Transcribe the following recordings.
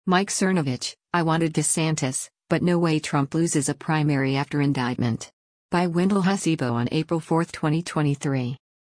Mike Cernovich, I wanted DeSantis, but no way Trump loses a primary after indictment. By Wendell Hasibo on April 4, 2023.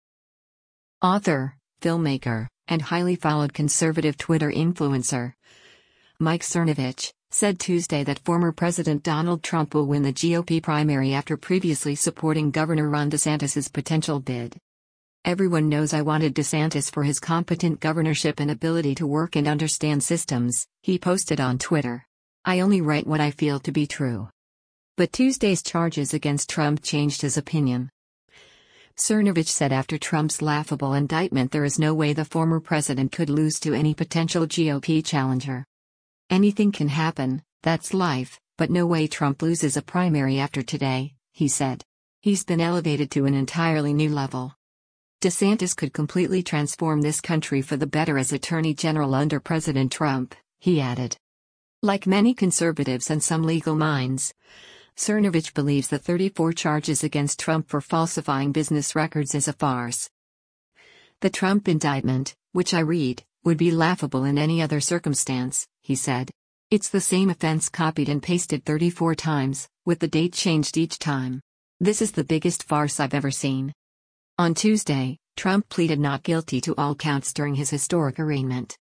Author, filmmaker, and highly followed conservative Twitter influencer Mike Cernovich said Tuesday that former President Donald Trump will win the GOP primary after previously supporting Governor Ron DeSantis' potential bid. Everyone knows I wanted DeSantis for his competent governorship and ability to work and understand systems, he posted on Twitter. I only write what I feel to be true. But Tuesday's charges against Trump changed his opinion. Cernovich said after Trump's laughable indictment there is no way the former president could lose to any potential GOP challenger. Anything can happen, that's life, but no way Trump loses a primary after today, he said. He's been elevated to an entirely new level. DeSantis could completely transform this country for the better as Attorney General under President Trump, he added. Like many conservatives and some legal minds, Cernovich believes the 34 charges against Trump for falsifying business records is a farce. The Trump indictment, which I read, would be laughable in any other circumstance, he said. It's the same offense copied and pasted 34 times, with the date changed each time. This is the biggest farce I've ever seen. On Tuesday, Trump pleaded not guilty to all counts during his historic arraignment.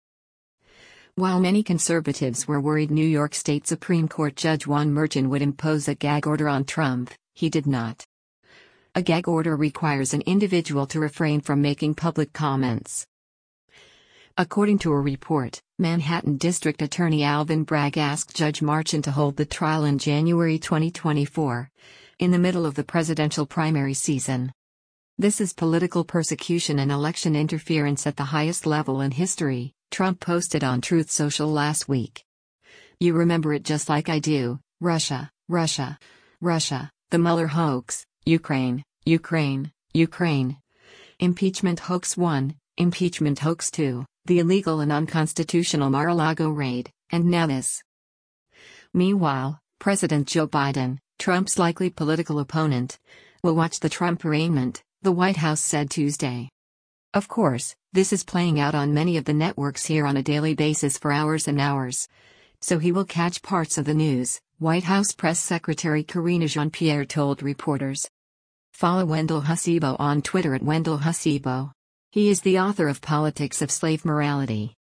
While many conservatives were worried New York State Supreme Court Judge Juan Merchan would impose a gag order on Trump, he did not. A gag order requires an individual to refrain from making public comments. According to a report, Manhattan District Attorney Alvin Bragg asked Judge Merchan to hold the trial in January 2024, in the middle of the presidential primary season. This is political persecution and election interference at the highest level in history, Trump posted on Truth Social last week. You remember it just like I do: Russia, Russia, Russia, the Mueller hoax, Ukraine, Ukraine, Ukraine. Impeachment hoax 1, impeachment hoax 2, the illegal and unconstitutional Mar-a-Lago raid, and now this. Meanwhile, President Joe Biden, Trump's likely political opponent, will watch the Trump arraignment, the White House said Tuesday. Of course, this is playing out on many of the networks here on a daily basis for hours and hours. So he will catch parts of the news, White House Press Secretary Karine Jean-Pierre told reporters. Follow Wendell Hasibo on Twitter at Wendell Hasibo. He is the author of Politics of Slave Morality.